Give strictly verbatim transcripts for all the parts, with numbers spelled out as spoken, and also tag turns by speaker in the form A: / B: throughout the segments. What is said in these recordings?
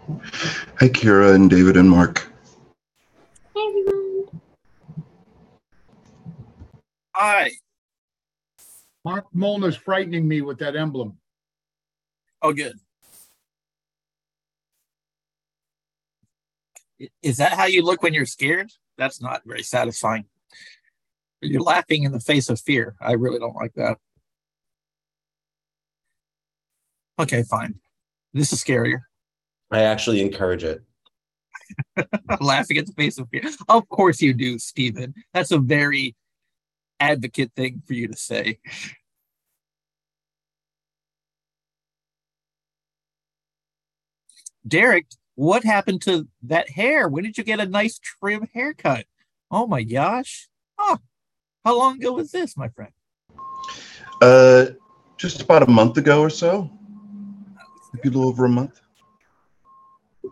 A: Hi, Kira and David and Mark.
B: Hey, everyone.
C: Hi.
D: Mark Molnar's frightening me with that emblem.
C: Oh, good. Is that how you look when you're scared? That's not very satisfying. You're laughing in the face of fear. I really don't like that. Okay, fine. This is scarier.
E: I actually encourage it.
C: Laughing at the face of fear. Of course you do, Stephen. That's a very advocate thing for you to say. Derek, what happened to that hair? When did you get a nice trim haircut? Oh my gosh. Oh, how long ago was this, my friend?
A: Uh, just about a month ago or so. Maybe a little over a month. It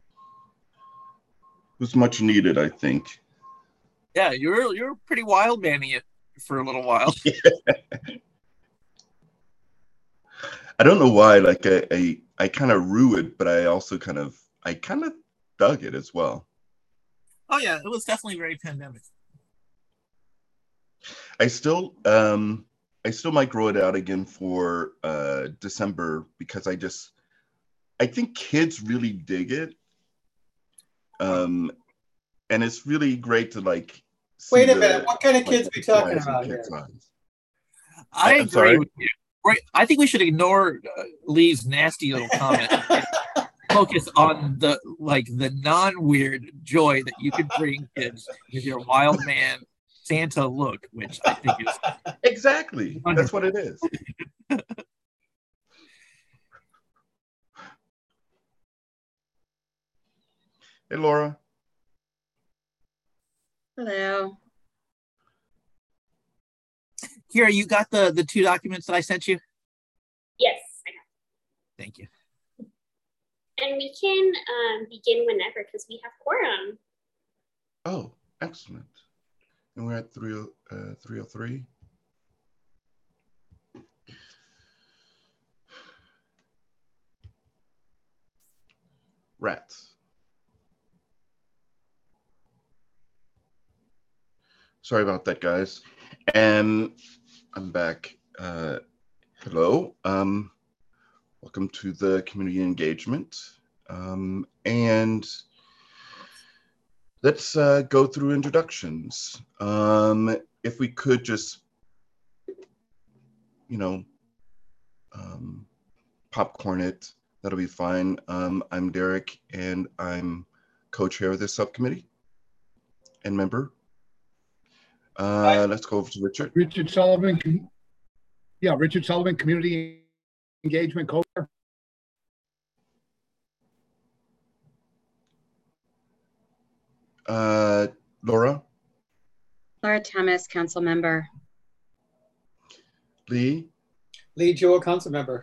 A: was much needed, I think.
C: Yeah, you're you're pretty wild manning it for a little while.
A: I don't know why. Like I, I, I kind of rue it, but I also kind of, I kind of dug it as well.
C: Oh yeah, it was definitely very pandemic.
A: I still, um, I still might grow it out again for uh, December because I just, I think kids really dig it. Um, and it's really great to like. See
F: Wait a
A: the,
F: minute, what kind of
A: like,
F: kids are we talking
A: flies in
F: about here?
A: kids' eyes.
C: I
A: I'm
C: agree
A: sorry?
C: with you. Right, I think we should ignore uh, Lee's nasty little comment. and focus on the like the non-weird joy that you could bring kids with your wild man Santa look, which I think is
A: Exactly. That's what it is. Hey, Laura.
B: Hello.
C: Kira, you got the the two documents that I sent you?
B: Yes, I got
C: Thank you.
B: it. And we can um, begin whenever because we have quorum.
A: Oh, excellent. And we're at three oh three. Rats. Sorry about that, guys. And I'm back. Uh, hello. Um, welcome to the community engagement. Um, and let's uh, go through introductions. Um, if we could just, you know, um, popcorn it, that'll be fine. Um, I'm Derek, and I'm co-chair of this subcommittee and member. Uh, let's go over to Richard.
D: Richard Sullivan. Yeah, Richard Sullivan, Community Engagement Co-chair.
A: Uh, Laura.
G: Laura Thomas, council member.
A: Lee.
F: Lee Jewell, council member.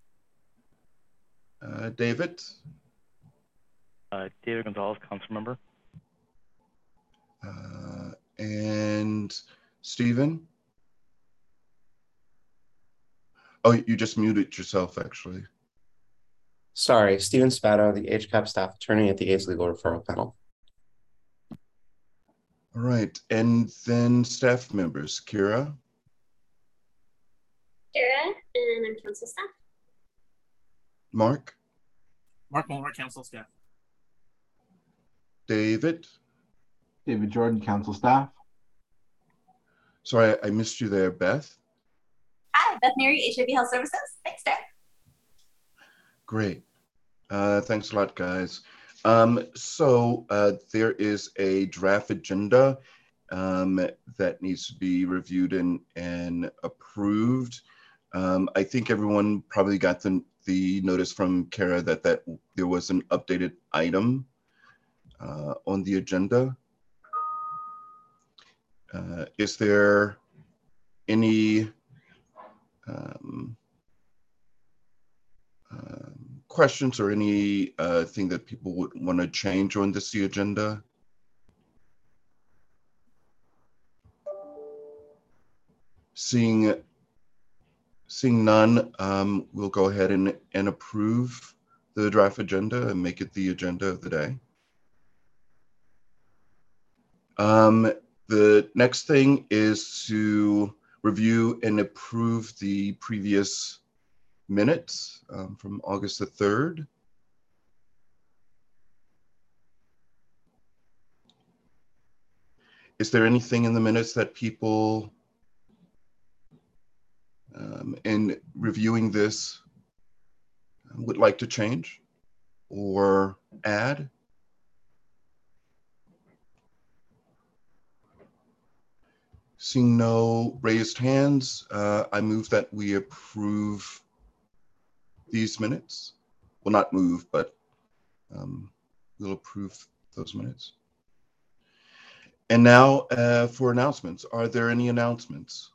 A: Uh, David.
H: Uh, David Gonzalez, council member.
A: Uh, and Stephen. Oh, you just muted yourself, actually.
E: Sorry, Stephen Spado, the H C A P staff attorney at the AIDS Legal Referral Panel.
A: All right, and then staff members, Kira.
B: Kira, and I'm council staff.
A: Mark.
C: Mark Mulner, council staff.
A: David.
I: David Jordan, council staff.
A: Sorry, I missed you there, Beth.
J: Hi, Beth Mary, H I V Health Services. Thanks, Derek.
A: Great. Uh, thanks a lot, guys. Um, so uh, there is a draft agenda um, that needs to be reviewed and, and approved. Um, I think everyone probably got the, the notice from Kara that, that there was an updated item uh, on the agenda. Uh, is there any um, um, questions or any uh, thing that people would want to change on this the agenda? Seeing, seeing none, um, we'll go ahead and, and approve the draft agenda and make it the agenda of the day. Um, the next thing is to review and approve the previous minutes um, from August the third. Is there anything in the minutes that people, um, in reviewing this, would like to change or add? Seeing no raised hands, uh, I move that we approve these minutes. Well, not move, but um, we'll approve those minutes. And now uh, for announcements. Are there any announcements?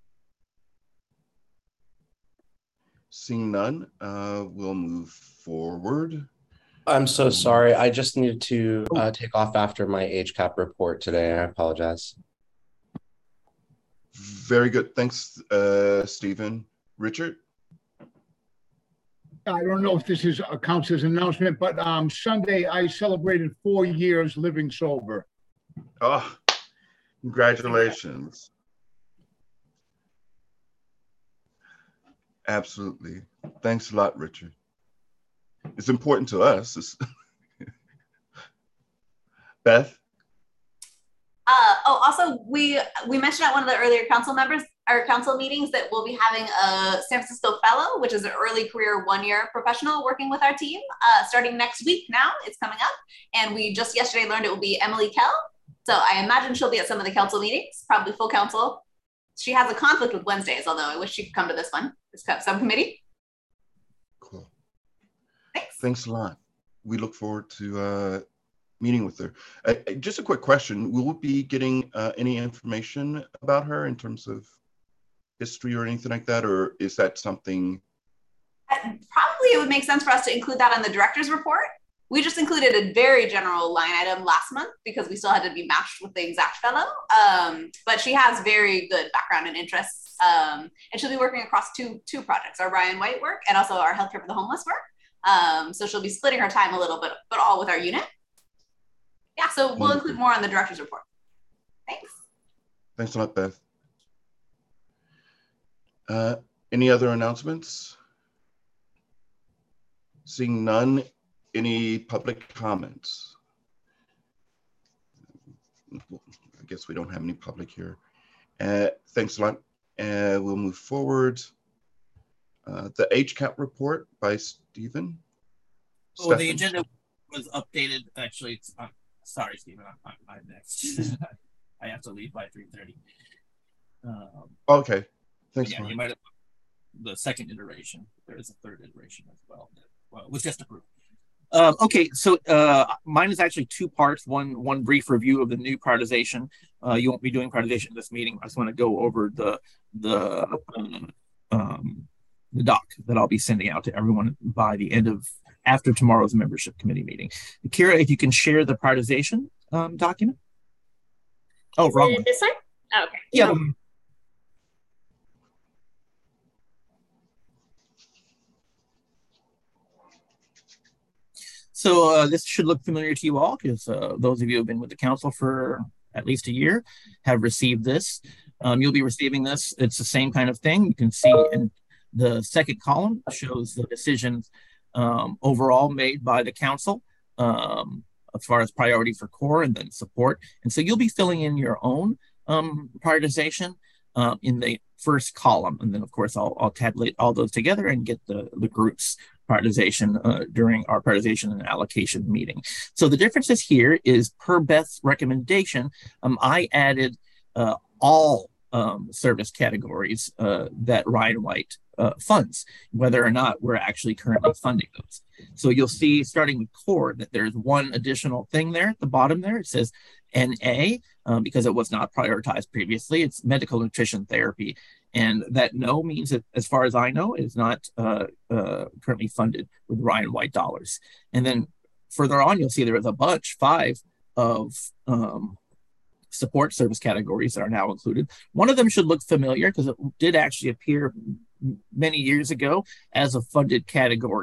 A: Seeing none, uh, we'll move forward.
E: I'm so sorry. I just needed to uh, take off after my H CAP report today. I apologize.
A: Very good. Thanks, uh, Stephen. Richard?
D: I don't know if this is uh, counts as an announcement, but um, Sunday I celebrated four years living sober.
A: Oh, congratulations. Absolutely. Thanks a lot, Richard. It's important to us. It's Beth?
J: Uh, oh, also, we we mentioned at one of the earlier council members, our council meetings, that we'll be having a San Francisco Fellow, which is an early career one-year professional working with our team, uh, starting next week now. It's coming up. And we just yesterday learned it will be Emily Kell. So I imagine she'll be at some of the council meetings, probably full council. She has a conflict with Wednesdays, although I wish she could come to this one, this subcommittee.
A: Cool.
J: Thanks.
A: Thanks a lot. We look forward to uh, meeting with her. Uh, just a quick question. Will we be getting uh, any information about her in terms of history or anything like that? Or is that something?
J: Probably it would make sense for us to include that on the director's report. We just included a very general line item last month because we still had to be matched with the exact fellow. Um, but she has very good background and interests. Um, and she'll be working across two, two projects, our Ryan White work and also our Healthcare for the Homeless work. Um, so she'll be splitting her time a little bit, but all with our unit. Yeah, so we'll include more on the director's report. Thanks.
A: Thanks a lot, Beth. Uh, any other announcements? Seeing none, any public comments? I guess we don't have any public here. Uh, thanks a lot. Uh, we'll move forward. Uh, the H CAP report by Stephen.
C: Oh,
A: Stephen.
C: the agenda was updated. Actually, it's, uh, sorry, Stephen, I'm, I'm next. I have to leave by three thirty. Um,
A: okay, thanks.
C: Yeah, you might have the second iteration. There is a third iteration as well. Well, it was just approved. Um, okay, so uh, mine is actually two parts. One, one brief review of the new prioritization. Uh, you won't be doing prioritization in this meeting. I just want to go over the the um, um, the doc that I'll be sending out to everyone by the end of after tomorrow's membership committee meeting. Kira, if you can share the prioritization um, document. Oh,
B: is
C: wrong
B: it
C: one.
B: This one? Oh, okay.
C: Yeah. So uh, this should look familiar to you all because uh, those of you who have been with the council for at least a year have received this. Um, you'll be receiving this. It's the same kind of thing. You can see in the second column shows the decisions um, overall made by the council um, as far as priority for core and then support. And so you'll be filling in your own um, prioritization uh, in the first column. And then of course, I'll, I'll tabulate all those together and get the, the groups prioritization uh, during our prioritization and allocation meeting. So the differences here is per Beth's recommendation, um, I added uh, all um, service categories uh, that Ryan White uh, funds, whether or not we're actually currently funding those. So you'll see starting with core that there's one additional thing there at the bottom there. It says N A um, because it was not prioritized previously. It's medical nutrition therapy. And that no means that, as far as I know, is not uh, uh, currently funded with Ryan White dollars. And then further on, you'll see there is a bunch, five of um, support service categories that are now included. One of them should look familiar because it did actually appear many years ago as a funded category.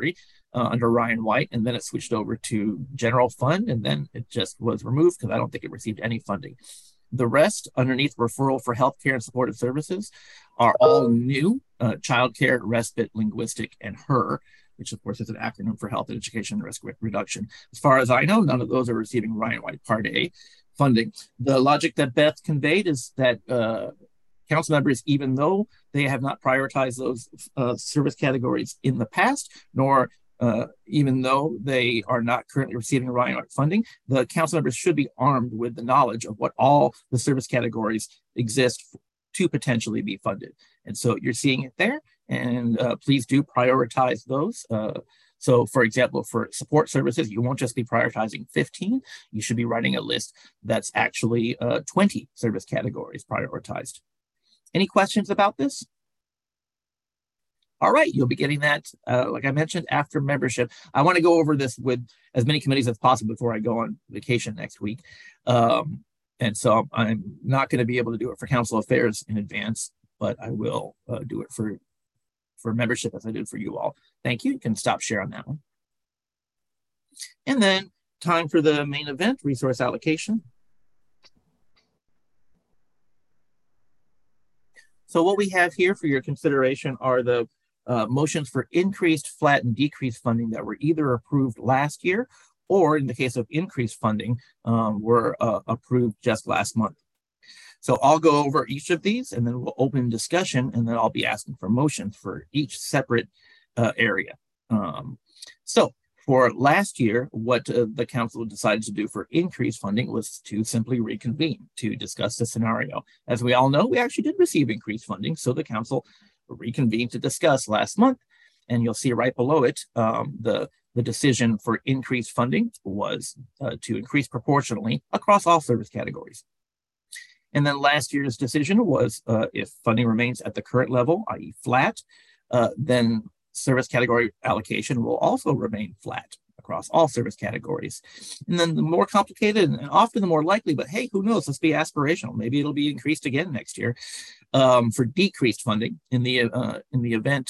C: uh, under Ryan White, and then it switched over to general fund, and then it just was removed because I don't think it received any funding. The rest underneath referral for healthcare and supportive services are all new: uh, childcare, respite, linguistic, and H E R, which of course is an acronym for health and education risk reduction. As far as I know, none of those are receiving Ryan White Part A funding. The logic that Beth conveyed is that uh, council members, even though they have not prioritized those uh, service categories in the past, nor uh, even though they are not currently receiving Ryan White funding, the council members should be armed with the knowledge of what all the service categories exist to potentially be funded. And so you're seeing it there, and uh, please do prioritize those. Uh, so for example, for support services, you won't just be prioritizing fifteen, you should be writing a list that's actually uh, twenty service categories prioritized. Any questions about this? All right, you'll be getting that, uh, like I mentioned, after membership. I want to go over this with as many committees as possible before I go on vacation next week. Um, and so I'm not going to be able to do it for council affairs in advance, but I will uh, do it for, for membership as I did for you all. Thank you. You can stop share on that one. And then time for the main event, resource allocation. So what we have here for your consideration are the uh, motions for increased, flat, and decreased funding that were either approved last year or, in the case of increased funding, um, were uh, approved just last month. So I'll go over each of these, and then we'll open discussion, and then I'll be asking for motions for each separate uh, area. Um, so for last year, what uh, the council decided to do for increased funding was to simply reconvene to discuss the scenario. As we all know, we actually did receive increased funding, so the council reconvened to discuss last month. And you'll see right below it, um, the, the decision for increased funding was uh, to increase proportionally across all service categories. And then last year's decision was uh, if funding remains at the current level, that is flat, uh, then service category allocation will also remain flat across all service categories. And then the more complicated and often the more likely, but hey, who knows, let's be aspirational. Maybe it'll be increased again next year um, for decreased funding in the, uh, in the event.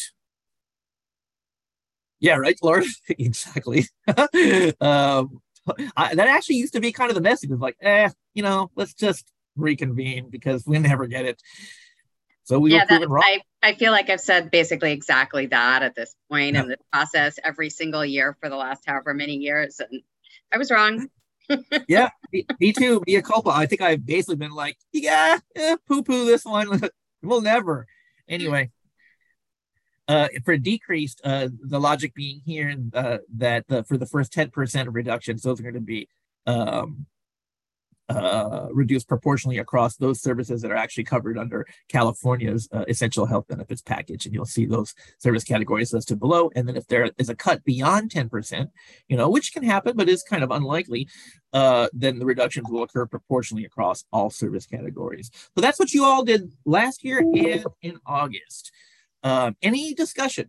C: Yeah, right, Laura? Exactly. um, I, that actually used to be kind of the message of like, eh, you know, let's just reconvene because we never get it. So we
G: yeah,
C: were proven wrong.
G: I, I feel like I've said basically exactly that at this point yeah. in the process every single year for the last however many years. And I was wrong.
C: yeah, me, me too. Mea culpa. I think I've basically been like, yeah, eh, poo-poo this one. We'll never. Anyway, uh, for decreased, uh, the logic being here uh, that the, for the first ten percent of reductions, those are going to be um, Uh, reduced proportionally across those services that are actually covered under California's uh, essential health benefits package. And you'll see those service categories listed below. And then if there is a cut beyond ten percent, you know, which can happen, but is kind of unlikely, uh, then the reductions will occur proportionally across all service categories. So that's what you all did last year and in August. Um, any discussion?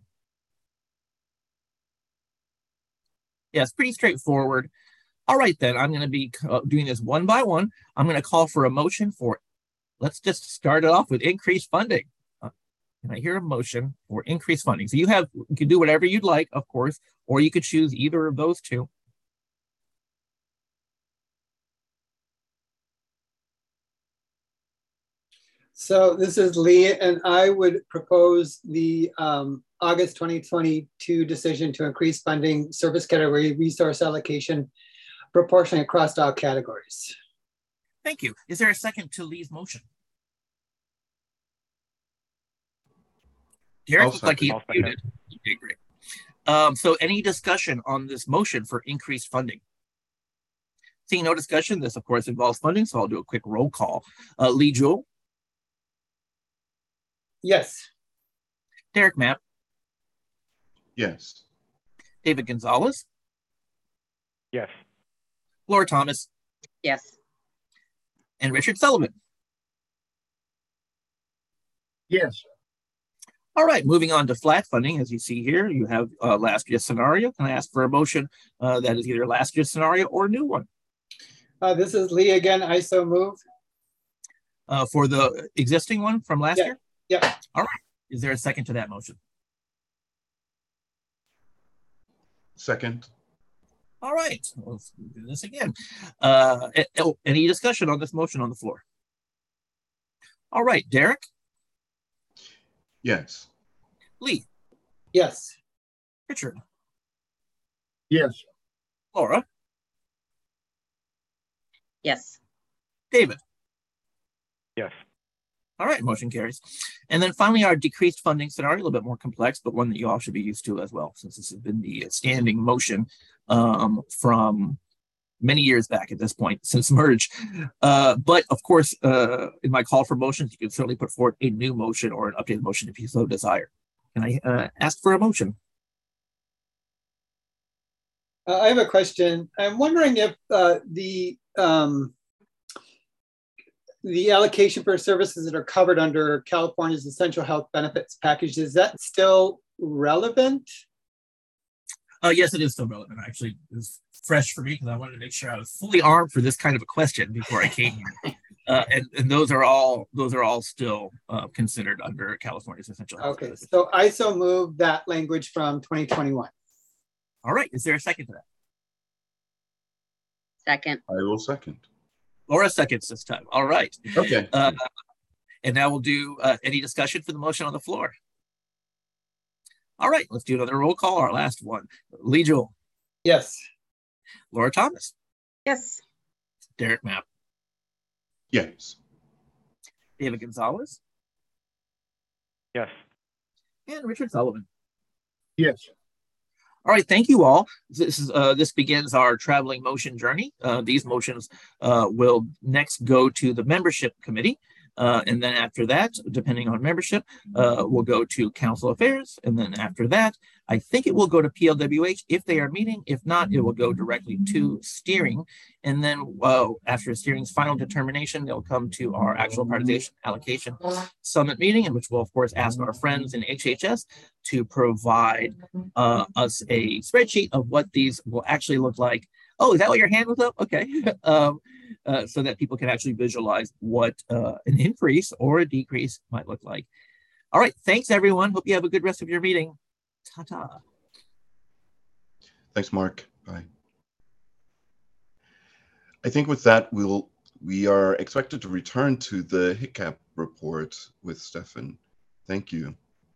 C: Yeah, it's pretty straightforward. All right, then, I'm going to be uh, doing this one by one. I'm going to call for a motion for, let's just start it off with increased funding. Uh, can I hear a motion for increased funding? So you have, you can do whatever you'd like, of course, or you could choose either of those two.
F: So this is Lee, and I would propose the um, August twenty twenty-two decision to increase funding service category resource allocation proportionally across all categories.
C: Thank you. Is there a second to Lee's motion? Derek looks like he's muted. Okay, great. Um, so any discussion on this motion for increased funding? Seeing no discussion, this of course involves funding, so I'll do a quick roll call. Uh, Lee Jewell?
F: Yes.
C: Derek Mapp?
A: Yes.
C: David Gonzalez?
H: Yes.
C: Laura Thomas?
G: Yes.
C: And Richard Sullivan?
D: Yes.
C: All right, moving on to flat funding. As you see here, you have uh, last year's scenario. Can I ask for a motion uh, that is either last year's scenario or a new one?
F: Uh, this is Lee again. I so move.
C: Uh, for the existing one from last
F: yeah.
C: year?
F: Yeah.
C: All right. Is there a second to that motion?
A: Second.
C: All right, let's do this again. Uh, any discussion on this motion on the floor? All right, Derek?
A: Yes.
C: Lee?
F: Yes.
C: Richard?
D: Yes.
C: Laura?
G: Yes.
C: David?
H: Yes.
C: All right, motion carries. And then finally, our decreased funding scenario, a little bit more complex, but one that you all should be used to as well, since this has been the standing motion um, from many years back at this point, since merge. Uh, but of course, uh, in my call for motions, you can certainly put forward a new motion or an updated motion if you so desire. Can I uh, ask for a motion?
F: Uh, I have a question. I'm wondering if uh, the um, the allocation for services that are covered under California's Essential Health Benefits Package, is that still relevant?
C: Uh, yes, it is still relevant. Actually, it was fresh for me because I wanted to make sure I was fully armed for this kind of a question before I came here. Uh, and, and those are all those are all still uh, considered under California's Essential Health
F: Okay,
C: Benefits.
F: so I so move that language from twenty twenty-one.
C: All right, is there a second to that?
G: Second.
A: I will second.
C: Laura seconds this time. All right.
A: Okay.
C: Uh, and now we'll do uh, any discussion for the motion on the floor. All right, let's do another roll call, our last one. Lee Jewell.
F: Yes.
C: Laura Thomas.
G: Yes.
C: Derek Mapp.
A: Yes.
C: David Gonzalez.
H: Yes.
C: And Richard Sullivan.
D: Yes.
C: All right, thank you all. This is uh, this begins our traveling motion journey. Uh, these motions uh, will next go to the membership committee. Uh, and then after that, depending on membership, uh, we'll go to council affairs. And then after that, I think it will go to P L W H if they are meeting. If not, it will go directly to steering. And then uh, after steering's final determination, they'll come to our actual prioritization allocation summit meeting, in which we'll, of course, ask our friends in H H S to provide uh, us a spreadsheet of what these will actually look like. Oh, is that what your hand was up? Okay. um, uh, so that people can actually visualize what uh, an increase or a decrease might look like. All right. Thanks, everyone. Hope you have a good rest of your meeting. Ta-ta.
A: Thanks, Mark. Bye. I think with that, we'll we are expected to return to the HICCAP report with Stefan. Thank you.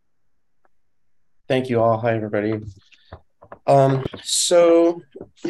E: Thank you all. Hi, everybody. Um, so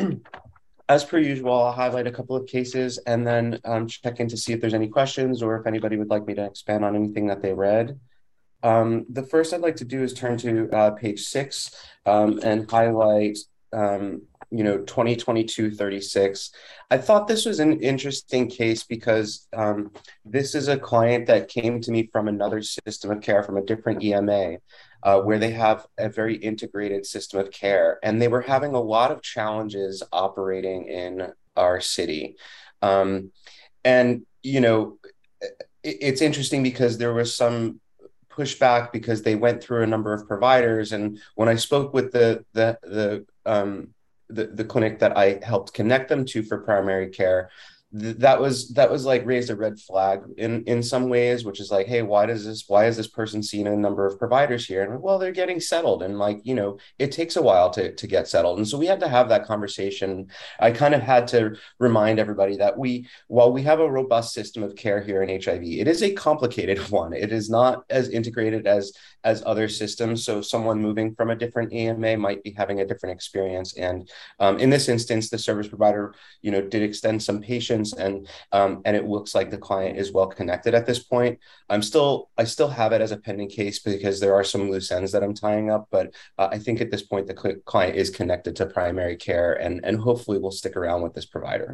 E: as per usual, I'll highlight a couple of cases and then um, check in to see if there's any questions or if anybody would like me to expand on anything that they read. Um, the first I'd like to do is turn to uh, page six um, and highlight, um, you know, twenty twenty-two thirty-six. I thought this was an interesting case because um, this is a client that came to me from another system of care, from a different E M A. Uh, where they have a very integrated system of care. And they were having a lot of challenges operating in our city. Um, and, you know, it, it's interesting because there was some pushback because they went through a number of providers. And when I spoke with the, the, the, um, the, the clinic that I helped connect them to for primary care, that was that was like raised a red flag in in some ways, which is like, hey, why does this why is this person seeing a number of providers here? And well, they're getting settled, and like, you know, it takes a while to to get settled. And so we had to have that conversation. I kind of had to remind everybody that we, while we have a robust system of care here in H I V, it is a complicated one. It is not as integrated as as other systems. So someone moving from a different E M A might be having a different experience. And um, in this instance, the service provider, you know, did extend some patience. And um, and it looks like the client is well connected at this point. I'm still I still have it as a pending case because there are some loose ends that I'm tying up. But uh, I think at this point the cl- client is connected to primary care, and and hopefully will stick around with this provider.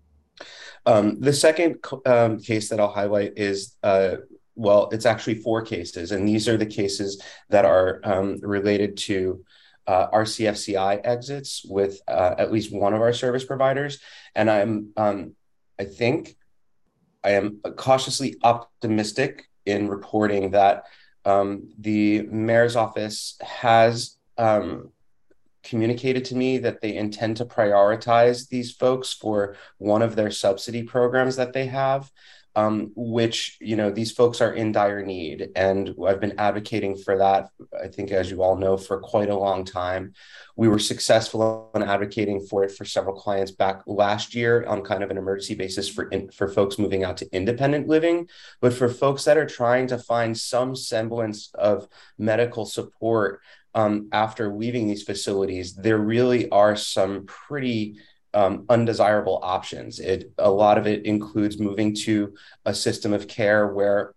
E: Um, the second um, case that I'll highlight is. Uh, well, it's actually four cases, and these are the cases that are um, related to Uh, our C F C I exits with uh, at least one of our service providers. And I'm, um, I think I am cautiously optimistic in reporting that um, the mayor's office has um, communicated to me that they intend to prioritize these folks for one of their subsidy programs that they have. um, which, you know, these folks are in dire need. And I've been advocating for that, I think, as you all know, for quite a long time. We were successful in advocating for it for several clients back last year on kind of an emergency basis for, in, for folks moving out to independent living. But for folks that are trying to find some semblance of medical support um, after leaving these facilities, there really are some pretty Um, undesirable options. It a lot of it includes moving to a system of care where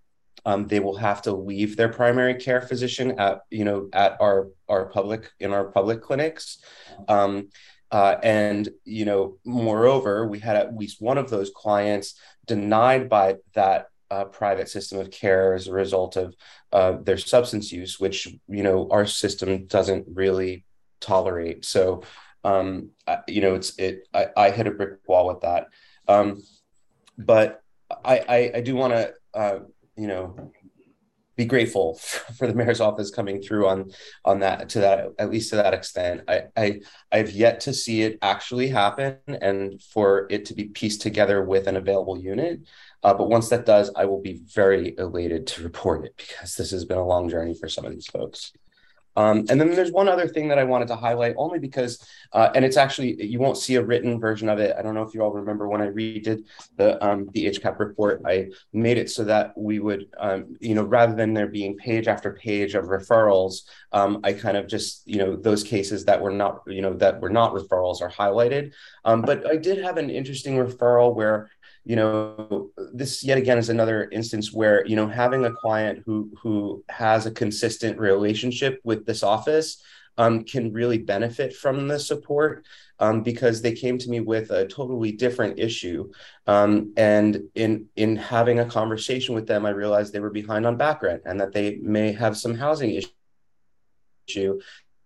E: um, they will have to leave their primary care physician at you know at our our public in our public clinics, um, uh, and you know moreover, we had at least one of those clients denied by that uh, private system of care as a result of uh, their substance use, which you know our system doesn't really tolerate. So. Um, you know, it's it. I, I hit a brick wall with that, um, but I I, I do want to uh, you know be grateful for the mayor's office coming through on on that to that at least to that extent. I I I've yet to see it actually happen and for it to be pieced together with an available unit. Uh, but once that does, I will be very elated to report it because this has been a long journey for some of these folks. Um, and then there's one other thing that I wanted to highlight only because, uh, and it's actually, you won't see a written version of it. I don't know if you all remember when I redid the um, the H CAP report, I made it so that we would, um, you know, rather than there being page after page of referrals, um, I kind of just, you know, those cases that were not, you know, that were not referrals are highlighted. Um, but I did have an interesting referral where, you know, this yet again is another instance where, you know, having a client who who has a consistent relationship with this office um, can really benefit from the support um, because they came to me with a totally different issue. Um, and in in having a conversation with them, I realized they were behind on back rent and that they may have some housing issue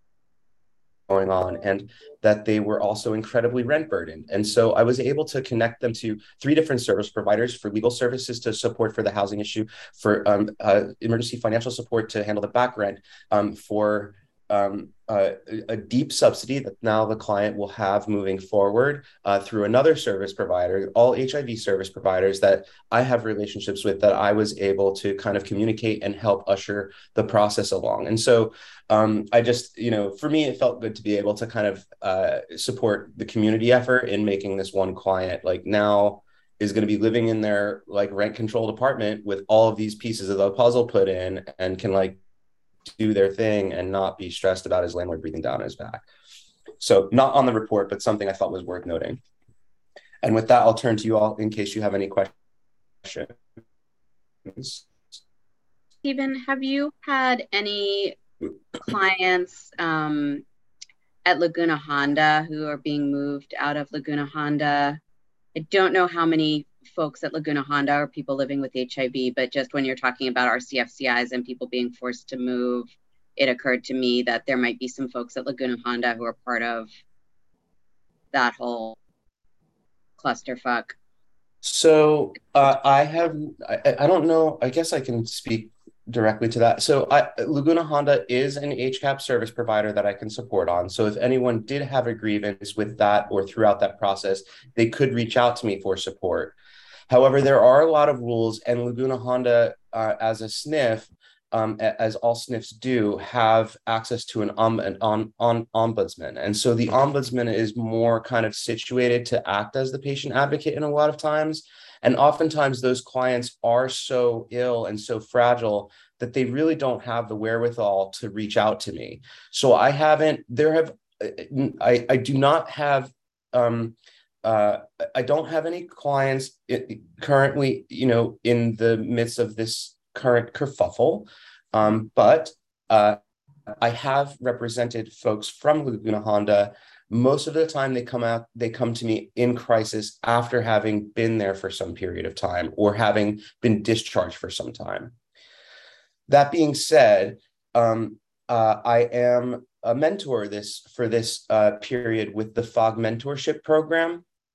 E: going on and that they were also incredibly rent burdened. And so I was able to connect them to three different service providers for legal services to support for the housing issue, for um, uh, emergency financial support to handle the back rent, um, for um, uh, a deep subsidy that now the client will have moving forward uh, through another service provider, all H I V service providers that I have relationships with that I was able to kind of communicate and help usher the process along. And so um, I just, you know, for me, it felt good to be able to kind of uh, support the community effort in making this one client like now is going to be living in their like rent controlled apartment with all of these pieces of the puzzle put in and can like do their thing and not be stressed about his landlord breathing down his back. So not on the report, but something I thought was worth noting. And with that, I'll turn to you all in case you have any questions.
G: Stephen, have you had any clients um, at Laguna Honda who are being moved out of Laguna Honda? I don't know how many folks at Laguna Honda are people living with H I V, but just when you're talking about our C F C Is and people being forced to move, it occurred to me that there might be some folks at Laguna Honda who are part of that whole clusterfuck.
E: So uh, I have, I, I don't know, I guess I can speak directly to that. So I, Laguna Honda is an H CAP service provider that I can support on. So if anyone did have a grievance with that or throughout that process, they could reach out to me for support. However, there are a lot of rules, and Laguna Honda, uh, as a S N F, um, as all S N Fs do, have access to an, om- an on, on ombudsman. And so the ombudsman is more kind of situated to act as the patient advocate in a lot of times. And oftentimes those clients are so ill and so fragile that they really don't have the wherewithal to reach out to me. So I haven't, there have, I, I do not have, um, uh, I don't have any clients currently, you know, in the midst of this current kerfuffle, um, but uh, I have represented folks from Laguna Honda. Most of the time they come out, they come to me in crisis after having been there for some period of time or having been discharged for some time. That being said, um, uh, I am a mentor this for this uh, period with the F O G mentorship program.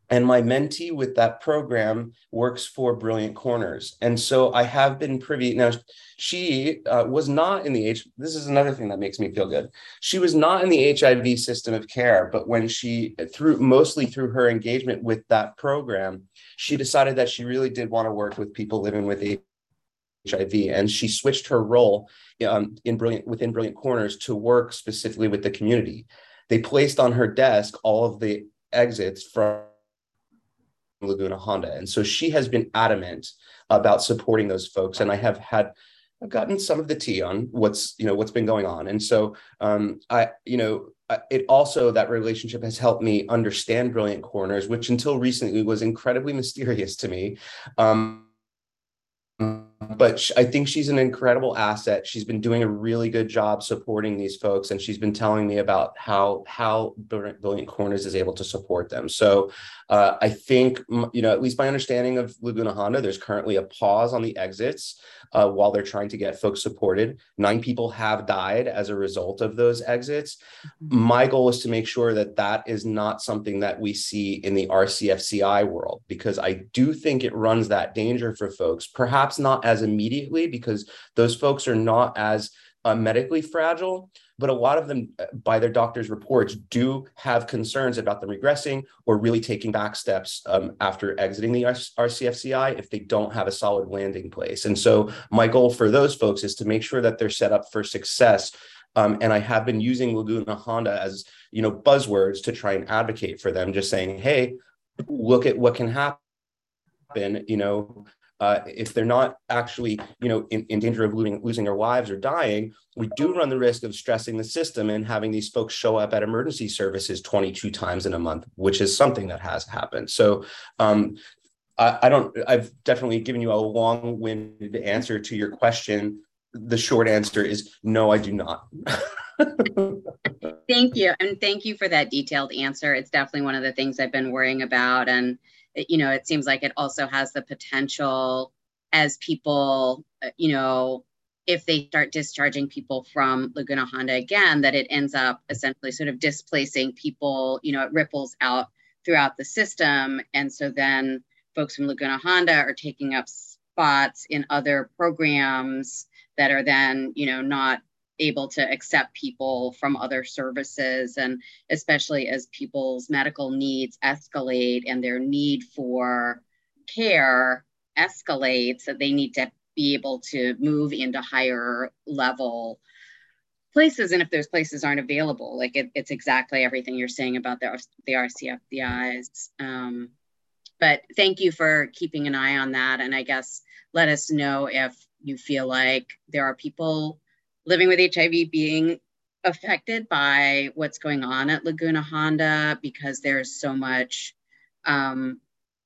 E: And my mentee with that program works for Brilliant Corners. And so I have been privy. Now, she uh, was not in the H, this is another thing that makes me feel good. She was not in the H I V system of care, but when she, through mostly through her engagement with that program, she decided that she really did want to work with people living with H I V. And she switched her role um, in Brilliant within Brilliant Corners to work specifically with the community. They placed on her desk all of the exits from Laguna Honda. And so she has been adamant about supporting those folks. And I have had, I've gotten some of the tea on what's, you know, what's been going on. And so um, I, you know, it also, that relationship has helped me understand Brilliant Corners, which until recently was incredibly mysterious to me. Um, But I think she's an incredible asset. She's been doing a really good job supporting these folks, and she's been telling me about how how Brilliant Corners is able to support them. So uh, I think, you know, at least my understanding of Laguna Honda, there's currently a pause on the exits uh, while they're trying to get folks supported. Nine people have died as a result of those exits. My goal is to make sure that that is not something that we see in the R C F C I world, because I do think it runs that danger for folks, perhaps not as immediately because those folks are not as uh, medically fragile, but a lot of them, by their doctor's reports, do have concerns about them regressing or really taking back steps um, after exiting the R C F C I if they don't have a solid landing place. And so my goal for those folks is to make sure that they're set up for success. Um, and I have been using Laguna Honda as, you know, buzzwords to try and advocate for them, just saying, hey, look at what can happen, you know, Uh, if they're not actually, you know, in, in danger of losing, losing their lives or dying, we do run the risk of stressing the system and having these folks show up at emergency services twenty-two times in a month, which is something that has happened. So um, I, I don't, I've definitely given you a long-winded answer to your question. The short answer is no, I do not.
G: Thank you. And thank you for that detailed answer. It's definitely one of the things I've been worrying about. And you know, it seems like it also has the potential as people, you know, if they start discharging people from Laguna Honda again, that it ends up essentially sort of displacing people, you know, it ripples out throughout the system. And so then folks from Laguna Honda are taking up spots in other programs that are then, you know, not able to accept people from other services, and especially as people's medical needs escalate and their need for care escalates, that they need to be able to move into higher level places. And if those places aren't available, like it, it's exactly everything you're saying about the, the R C F C Is. Um, but thank you for keeping an eye on that. And I guess let us know if you feel like there are people living with H I V being affected by what's going on at Laguna Honda, because there's so much um,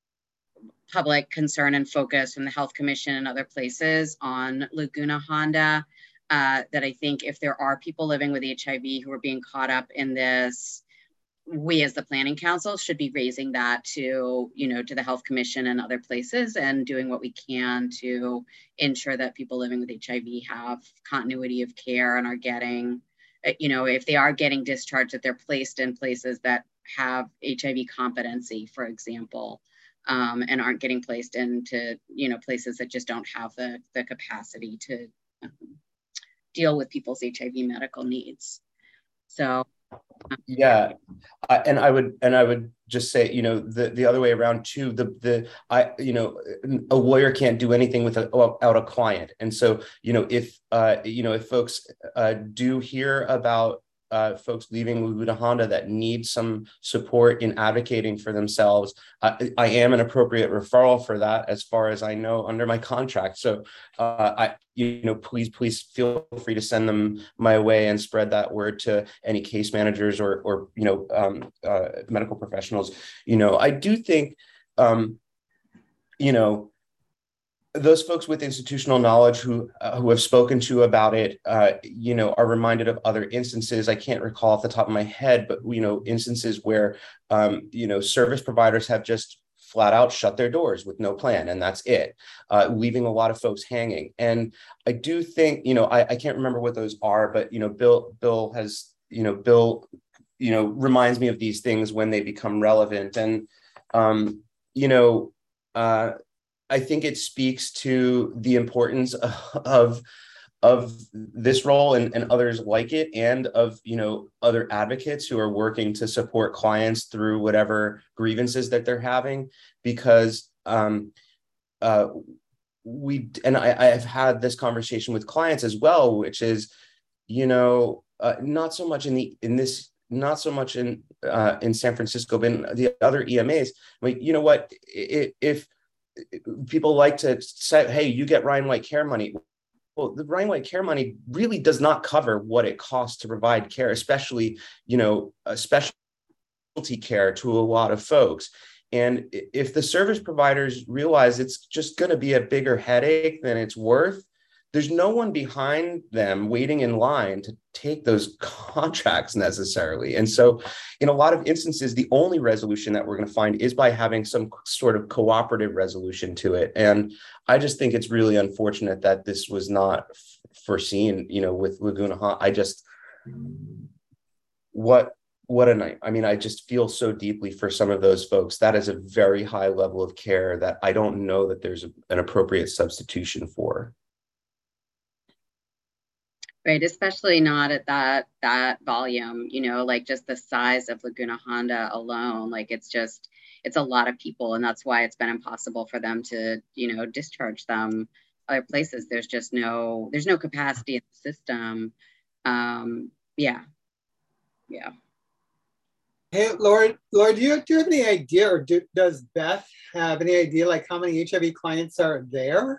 G: public concern and focus from the Health Commission and other places on Laguna Honda, uh, that I think if there are people living with H I V who are being caught up in this, we as the Planning Council should be raising that to, you know, to the Health Commission and other places, and doing what we can to ensure that people living with H I V have continuity of care and are getting, you know, if they are getting discharged, that they're placed in places that have H I V competency, for example, um, and aren't getting placed into, you know, places that just don't have the, the capacity to um, deal with people's H I V medical needs. So
E: yeah, I, and I would and I would just say, you know, the the other way around too. The the I you know, a lawyer can't do anything without a client, and so you know if uh you know if folks uh, do hear about uh, folks leaving Laguna Honda that need some support in advocating for themselves, I, I am an appropriate referral for that, as far as I know, under my contract. So uh, I. you know, please, please feel free to send them my way and spread that word to any case managers or, or you know, um, uh, medical professionals. You know, I do think, um, you know, those folks with institutional knowledge who uh, who have spoken to about it, uh, you know, are reminded of other instances. I can't recall off the top of my head, but, you know, instances where, um, you know, service providers have just flat out shut their doors with no plan, and that's it, uh, leaving a lot of folks hanging. And I do think, you know, I, I can't remember what those are, but, you know, Bill, Bill has, you know, Bill, you know, reminds me of these things when they become relevant. And, um, you know, uh, I think it speaks to the importance of of this role and, and others like it, and of, you know, other advocates who are working to support clients through whatever grievances that they're having, because um, uh, we, and I, I've had this conversation with clients as well, which is, you know, uh, not so much in the, in this, not so much in, uh, in San Francisco, but in the other E M As, like, you know what, if, if people like to say, hey, you get Ryan White care money. Well, the Ryan White care money really does not cover what it costs to provide care, especially, you know, a specialty care to a lot of folks. And if the service providers realize it's just going to be a bigger headache than it's worth, there's no one behind them waiting in line to take those contracts necessarily. And so in a lot of instances, the only resolution that we're going to find is by having some sort of cooperative resolution to it. And I just think it's really unfortunate that this was not foreseen, you know, with Laguna Honda. I just, what, what a night. I mean, I just feel so deeply for some of those folks. That is a very high level of care that I don't know that there's a, an appropriate substitution for.
G: Right, especially not at that that volume, you know, like just the size of Laguna Honda alone, like it's just, it's a lot of people, and that's why it's been impossible for them to, you know, discharge them other places. There's just no, there's no capacity in the system. Um, yeah, yeah.
F: Hey, Laura, Laura, do you, do you have any idea, or do, does Beth have any idea, like how many H I V clients are there?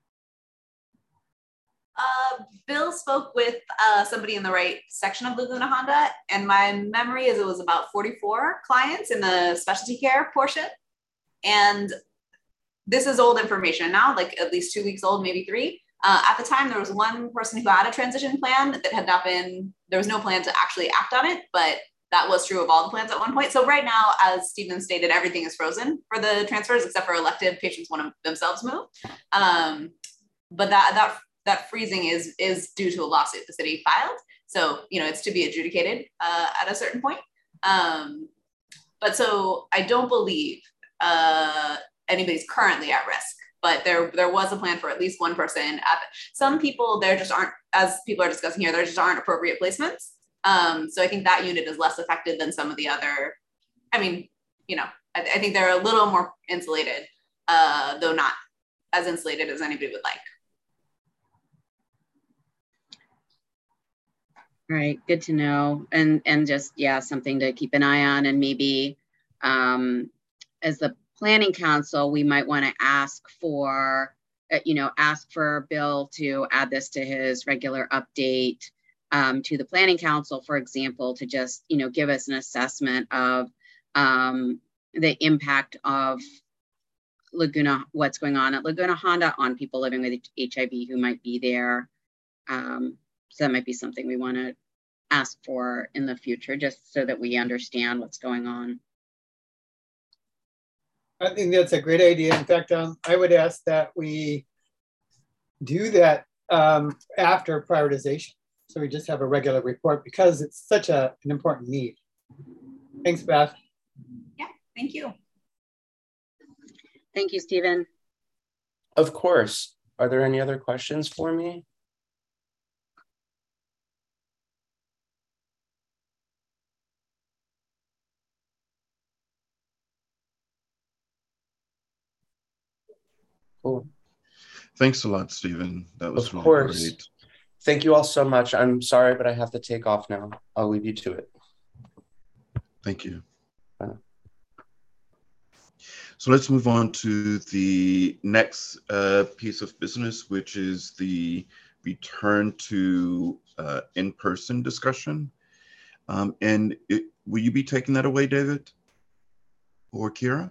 J: Uh, Bill spoke with uh, somebody in the right section of Laguna Honda, and my memory is it was about forty-four clients in the specialty care portion. And this is old information now, like at least two weeks old, maybe three. Uh, at the time, there was one person who had a transition plan that had not been, there was no plan to actually act on it, but that was true of all the plans at one point. So right now, as Stephen stated, everything is frozen for the transfers, except for elective patients want to themselves move. Um, but that, that, that freezing is, is due to a lawsuit the city filed. So, you know, it's to be adjudicated uh, at a certain point. Um, but so I don't believe uh, anybody's currently at risk, but there, there was a plan for at least one person. At the, some people, there just aren't, as people are discussing here, there just aren't appropriate placements. Um, so I think that unit is less affected than some of the other, I mean, you know, I, I think they're a little more insulated, uh, though not as insulated as anybody would like.
G: Right, good to know. And and just, yeah, something to keep an eye on. And maybe um, as the planning council, we might want to ask for, uh, you know, ask for Bill to add this to his regular update um, to the planning council, for example, to just, you know, give us an assessment of um, the impact of Laguna, what's going on at Laguna Honda on people living with H I V who might be there. Um, So that might be something we want to ask for in the future, just so that we understand what's going on.
F: I think that's a great idea. In fact, um, I would ask that we do that um, after prioritization. So we just have a regular report, because it's such a, an important need. Thanks, Beth.
J: Yeah, thank you.
G: Thank you, Stephen.
E: Of course. Are there any other questions for me? Cool.
A: Thanks a lot, Stephen. That was
E: of
A: really
E: course.
A: great.
E: Thank you all so much. I'm sorry, but I have to take off now. I'll leave you to it.
A: Thank you.
E: Bye.
A: So let's move on to the next uh, piece of business, which is the return to uh, in-person discussion. Um, and it, will you be taking that away, David or Kira?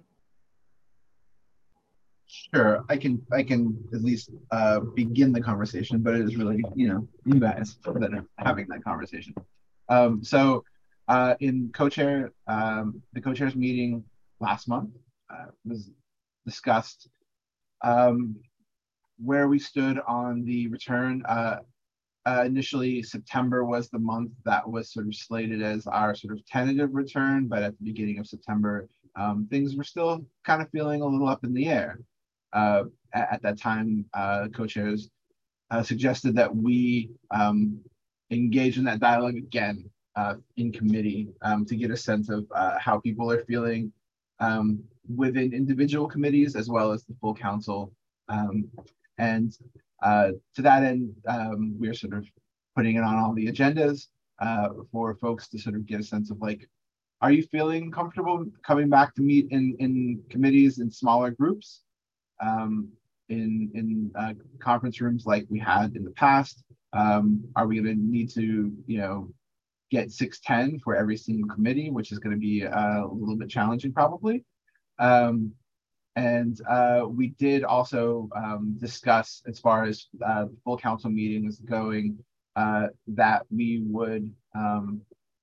I: Sure, I can I can at least uh, begin the conversation, but it is really, you know, you guys that are having that conversation. Um, so uh, in co-chair, um, the co-chairs meeting last month uh, was discussed um, where we stood on the return. Uh, uh, initially, September was the month that was sort of slated as our sort of tentative return, but at the beginning of September, um, things were still kind of feeling a little up in the air. Uh, at, at that time, uh, co-chairs uh, suggested that we um, engage in that dialogue again uh, in committee um, to get a sense of uh, how people are feeling um, within individual committees as well as the full council. Um, and uh, to that end, um, we're sort of putting it on all the agendas uh, for folks to sort of get a sense of like, are you feeling comfortable coming back to meet in, in committees in smaller groups, um, in, in uh, conference rooms like we had in the past? Um, are we going to need to, you know, get six ten for every single committee, which is going to be uh, a little bit challenging probably. Um, and uh, we did also um, discuss, as far as uh, full council meetings going, uh, that we would, um,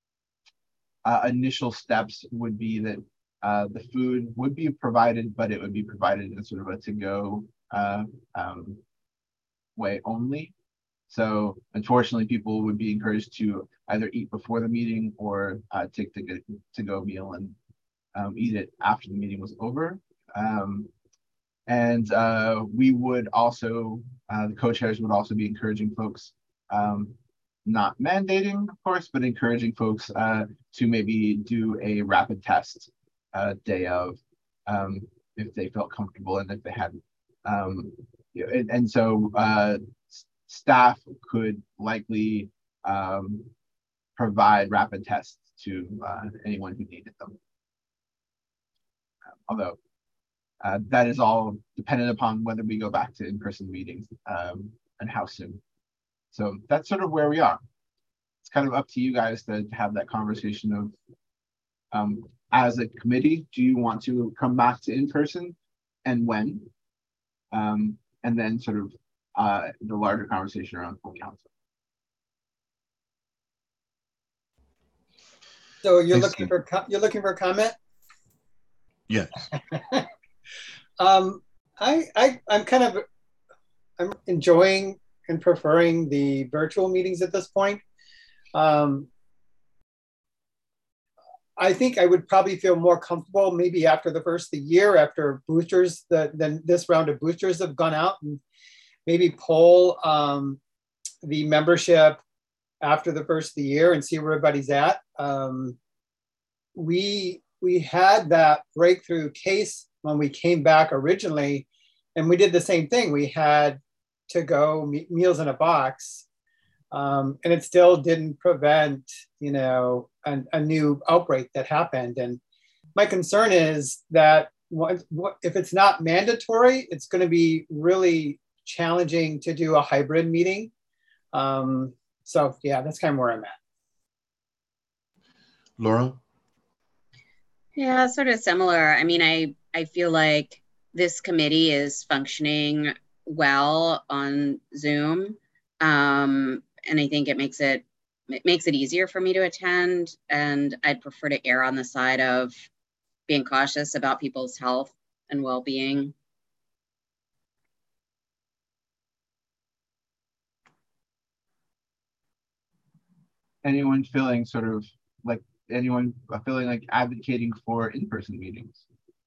I: uh, initial steps would be that uh, the food would be provided, but it would be provided in sort of a to-go uh, um, way only. So unfortunately, people would be encouraged to either eat before the meeting or uh, take the to-go meal and um, eat it after the meeting was over. Um, and uh, we would also, uh, the co-chairs would also be encouraging folks, um, not mandating, of course, but encouraging folks uh, to maybe do a rapid test uh, day of, um, if they felt comfortable and if they had, um, you know, and, and so uh, staff could likely um, provide rapid tests to uh, anyone who needed them. Although uh, that is all dependent upon whether we go back to in-person meetings um, and how soon. So that's sort of where we are. It's kind of up to you guys to have that conversation of, um, as a committee, do you want to come back to in-person and when? Um, and then sort of uh, the larger conversation around full council.
F: So you're
A: Thanks,
F: looking for you're looking for a comment?
A: Yes.
F: um, I I I'm kind of I'm enjoying and preferring the virtual meetings at this point. Um, I think I would probably feel more comfortable maybe after the first of the year, after boosters, the, then this round of boosters have gone out, and maybe poll um, the membership after the first of the year and see where everybody's at. Um, we, we had that breakthrough case when we came back originally, and we did the same thing. We had to go me meals in a box, um, and it still didn't prevent, you know, an, a new outbreak that happened. And my concern is that what, what, if it's not mandatory, it's going to be really challenging to do a hybrid meeting. Um, so yeah, that's kind of where I'm at.
A: Laura?
G: Yeah, sort of similar. I mean, I, I feel like this committee is functioning well on Zoom. Um, and I think it makes it, it makes it easier for me to attend. And I'd prefer to err on the side of being cautious about people's health and well-being.
I: Anyone feeling sort of like, anyone feeling like advocating for in-person meetings?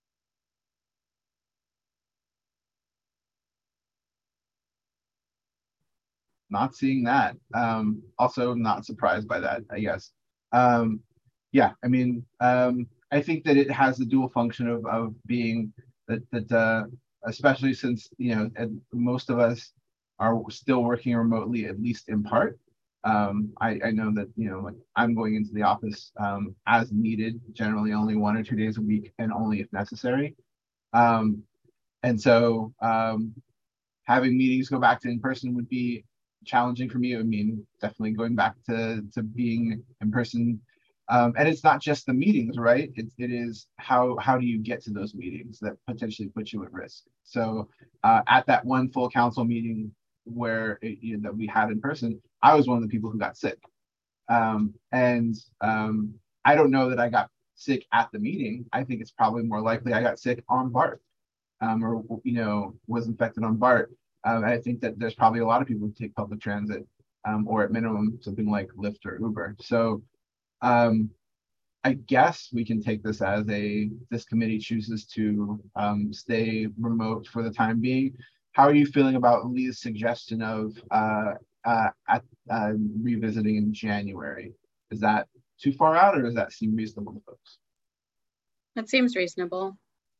I: Not seeing that. Um, also not surprised by that, I guess. Um, yeah, I mean, um, I think that it has the dual function of, of being that, that uh, especially since, you know, most of us are still working remotely, at least in part. Um, I, I know that, you know, like I'm going into the office um, as needed, generally only one or two days a week and only if necessary. Um, and so um, having meetings go back to in-person would be challenging for me. I mean, definitely going back to, to being in person. Um, and it's not just the meetings, right? It, it is how, how do you get to those meetings that potentially put you at risk? So uh, at that one full council meeting where it, you know, that we had in person, I was one of the people who got sick. Um, and um, I don't know that I got sick at the meeting. I think it's probably more likely I got sick on BART um, or, you know, was infected on BART. Um, I think that there's probably a lot of people who take public transit um, or at minimum something like Lyft or Uber. So um, I guess we can take this as a, this committee chooses to um, stay remote for the time being. How are you feeling about Lee's suggestion of uh, uh, at, uh, revisiting in January? Is that too far out, or does that seem reasonable to folks?
G: That seems reasonable.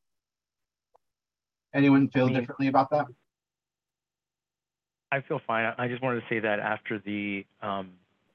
I: Anyone feel
H: I mean,
I: differently about that?
H: I feel fine. I just wanted to say that after the um,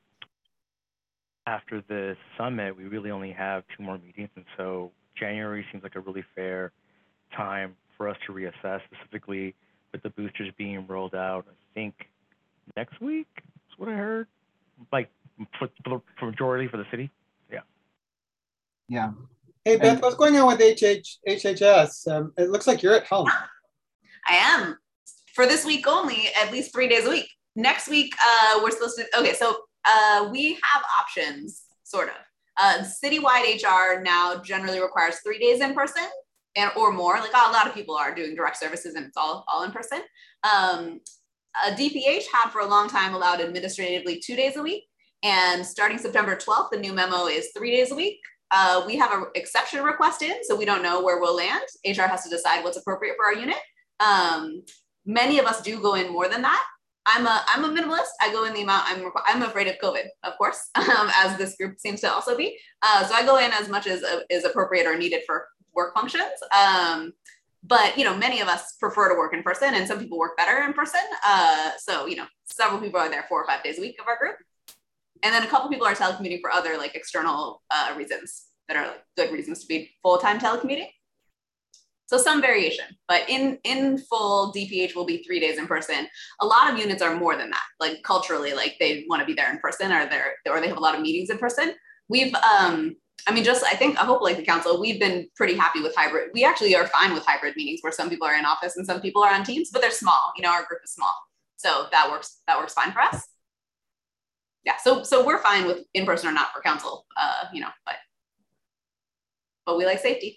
H: after the summit, we really only have two more meetings, and so January seems like a really fair time for us to reassess, specifically with the boosters being rolled out. I think next week is what I heard, like for, for the majority for the city. Yeah.
I: Yeah.
F: Hey, Beth,
I: And-
F: what's going on with H H, H H S? Um, it looks like you're at home.
J: I am. For this week only, at least three days a week. Next week, uh, we're supposed to, okay, so uh, we have options, sort of. Uh, citywide H R now generally requires three days in person and or more. Like a lot of people are doing direct services and it's all, all in person. Um, uh, D P H had for a long time allowed administratively two days a week. And starting September twelfth, the new memo is three days a week. Uh, we have an exception request in, so we don't know where we'll land. H R has to decide what's appropriate for our unit. Um, many of us do go in more than that. I'm a I'm a minimalist. I go in the amount I'm I'm afraid of COVID, of course, um, as this group seems to also be. Uh, so I go in as much as uh, is appropriate or needed for work functions. Um, but you know, many of us prefer to work in person, and some people work better in person. Uh, so you know, several people are there four or five days a week of our group, and then a couple people are telecommuting for other like external uh, reasons that are like, good reasons to be full time telecommuting. So some variation, but in, in full, D P H will be three days in person. A lot of units are more than that, like culturally, like they want to be there in person or they're, or they have a lot of meetings in person. We've, um, I mean, just, I think, I hope like the council, we've been pretty happy with hybrid. We actually are fine with hybrid meetings where some people are in office and some people are on Teams, but they're small, you know, our group is small. So that works, that works fine for us. Yeah, so, so we're fine with in person or not for council, uh, you know, but, but we like safety.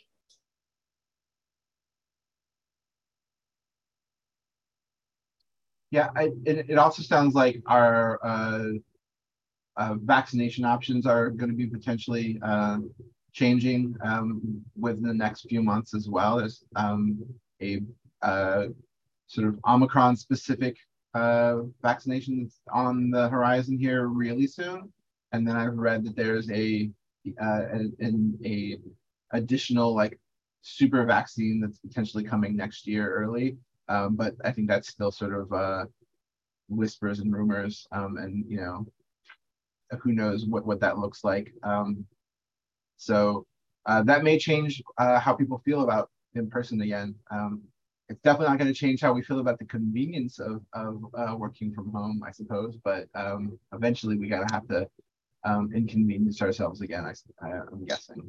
I: Yeah, I, it, it also sounds like our uh, uh, vaccination options are going to be potentially uh, changing um, within the next few months as well. There's um, a uh, sort of Omicron specific uh, vaccination that's on the horizon here really soon. And then I've read that there's a uh, an, an a additional like super vaccine that's potentially coming next year early. Um, but I think that's still sort of uh, whispers and rumors, um, and you know, who knows what what that looks like. Um, so uh, that may change uh, how people feel about in person again. Um, it's definitely not going to change how we feel about the convenience of of uh, working from home, I suppose. But um, eventually, we gotta have to um, inconvenience ourselves again. I, I, I'm guessing.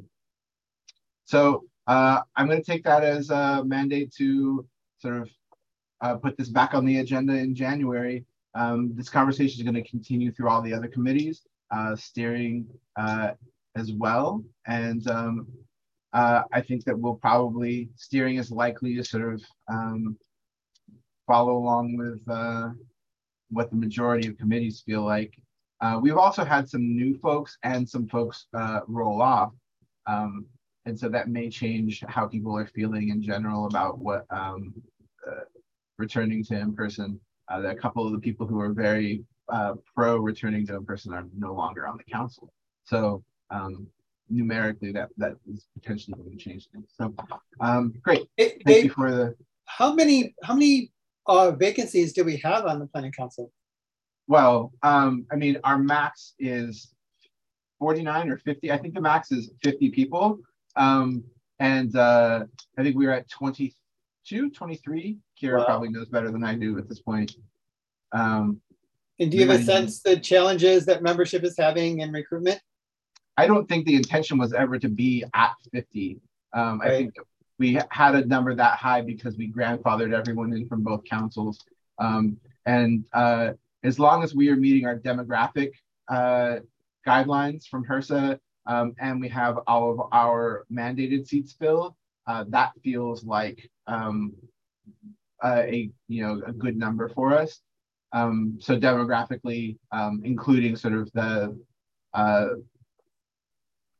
I: So uh, I'm going to take that as a mandate to sort of Uh, put this back on the agenda in January. Um, this conversation is going to continue through all the other committees, uh, steering uh, as well. And um, uh, I think that we'll probably, steering is likely to sort of um, follow along with uh, what the majority of committees feel like. Uh, we've also had some new folks and some folks uh, roll off. Um, and so that may change how people are feeling in general about what um, uh, returning to in-person. Uh, a couple of the people who are very uh, pro returning to in-person are no longer on the council. So um, numerically, that that is potentially going to change things. So um, great.
F: Hey,
I: Thank
F: Dave,
I: you for the.
F: How many how many uh, vacancies do we have on the planning council?
I: Well, um, I mean, our max is forty-nine or fifty. I think the max is fifty people. Um, and uh, I think we were at twenty-two, twenty-three. Kira
F: Wow.
I: probably knows better than I do at this point. Um,
F: And do you have a sense the challenges that membership is having in recruitment?
I: I don't think the intention was ever to be at fifty. Um,
F: Right.
I: I think we had a number that high because we grandfathered everyone in from both councils. Um, and uh, as long as we are meeting our demographic uh, guidelines from HRSA, um, and we have all of our mandated seats filled, uh, that feels like um, Uh, a you know a good number for us. Um, so demographically, um, including sort of the uh,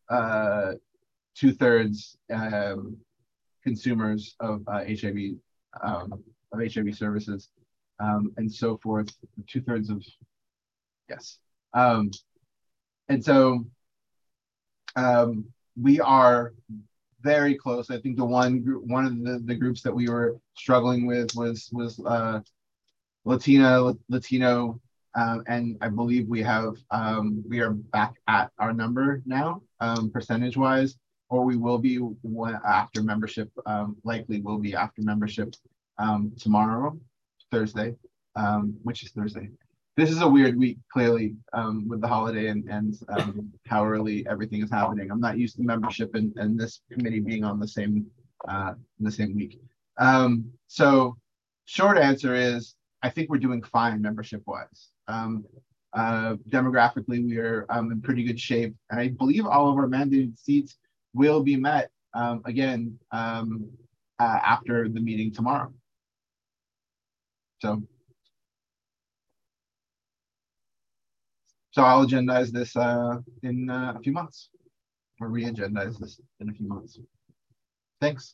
I: uh, two thirds um, consumers of uh, H I V um, of H I V services, um, and so forth. Two thirds of yes, um, and so um, we are very close. I think the one group, one of the, the groups that we were struggling with was was uh, Latina Latino. Um, and I believe we have, um, we are back at our number now, um, percentage wise, or we will be when, after membership, um, likely will be after membership um, tomorrow, Thursday, um, which is Thursday. This is a weird week, clearly, um, with the holiday and, and um, how early everything is happening. I'm not used to membership and, and this committee being on the same, uh, in the same week. Um, so short answer is, I think we're doing fine membership wise. Um, uh, demographically, we are um, in pretty good shape. And I believe all of our mandated seats will be met um, again um, uh, after the meeting tomorrow. So, so I'll agendize this uh, in uh, a few months, or re-agendize this in a few months. Thanks.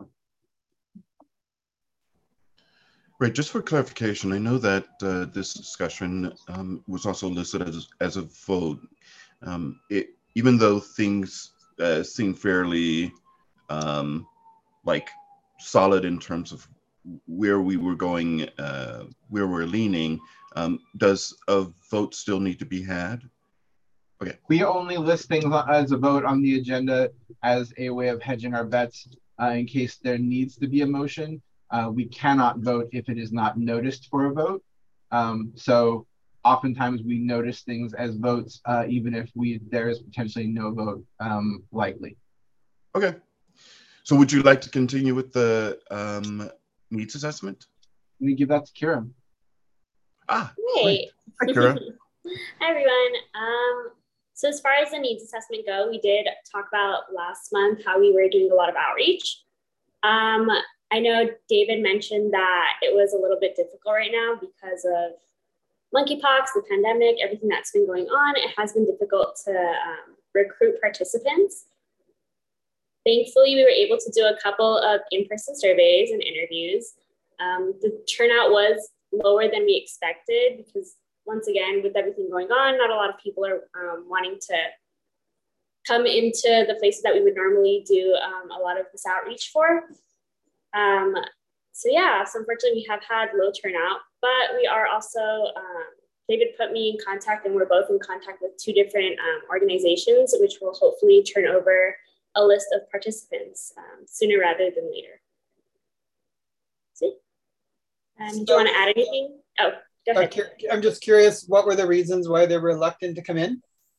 A: Right, just for clarification, I know that uh, this discussion um, was also listed as, as a vote. Um, it, even though things uh, seem fairly um, like solid in terms of where we were going, uh, where we're leaning, um, does a vote still need to be had? Okay.
I: We only list things as a vote on the agenda as a way of hedging our bets uh, in case there needs to be a motion. Uh, we cannot vote if it is not noticed for a vote. Um, so oftentimes we notice things as votes, uh, even if we there is potentially no vote um, likely.
A: Okay. So would you like to continue with the um, needs assessment?
I: Let me give that to Kira.
A: Ah,
B: great.
A: Hi, Kira.
B: Hi, everyone. Um, so as far as the needs assessment go, we did talk about last month how we were doing a lot of outreach. Um, I know David mentioned that it was a little bit difficult right now because of monkeypox, the pandemic, everything that's been going on. It has been difficult to um, recruit participants. Thankfully, we were able to do a couple of in-person surveys and interviews. Um, the turnout was lower than we expected because, once again, with everything going on, not a lot of people are um, wanting to come into the places that we would normally do um, a lot of this outreach for. Um, so yeah, so unfortunately we have had low turnout, but we are also, um, David put me in contact and we're both in contact with two different um, organizations, which will hopefully turn over a list of participants um, sooner rather than later. See? Um, do you want to add anything? Oh, go ahead.
F: I'm just curious, what were the reasons why they're reluctant to come in?